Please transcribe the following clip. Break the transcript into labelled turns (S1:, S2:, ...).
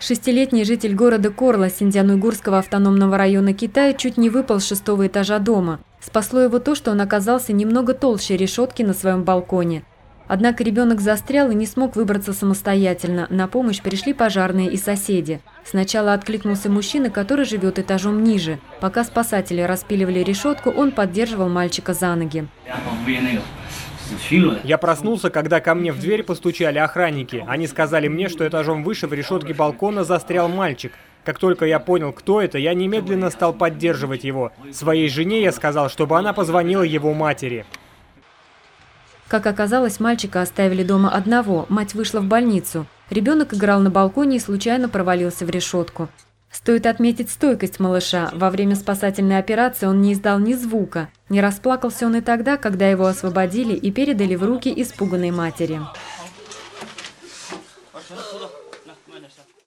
S1: Шестилетний житель города Корла Синьцзян-Уйгурского автономного района Китая чуть не выпал с 6-го этажа дома. Спасло его то, что он оказался немного толще решетки на своем балконе. Однако ребенок застрял и не смог выбраться самостоятельно. На помощь пришли пожарные и соседи. Сначала откликнулся мужчина, который живет этажом ниже. Пока спасатели распиливали решетку, он поддерживал мальчика за ноги.
S2: Я проснулся, когда ко мне в дверь постучали охранники. Они сказали мне, что этажом выше в решетке балкона застрял мальчик. Как только я понял, кто это, я немедленно стал поддерживать его. Своей жене я сказал, чтобы она позвонила его матери.
S1: Как оказалось, мальчика оставили дома одного, мать вышла в больницу. Ребенок играл на балконе и случайно провалился в решетку. Стоит отметить стойкость малыша. Во время спасательной операции он не издал ни звука. Не расплакался он и тогда, когда его освободили и передали в руки испуганной матери.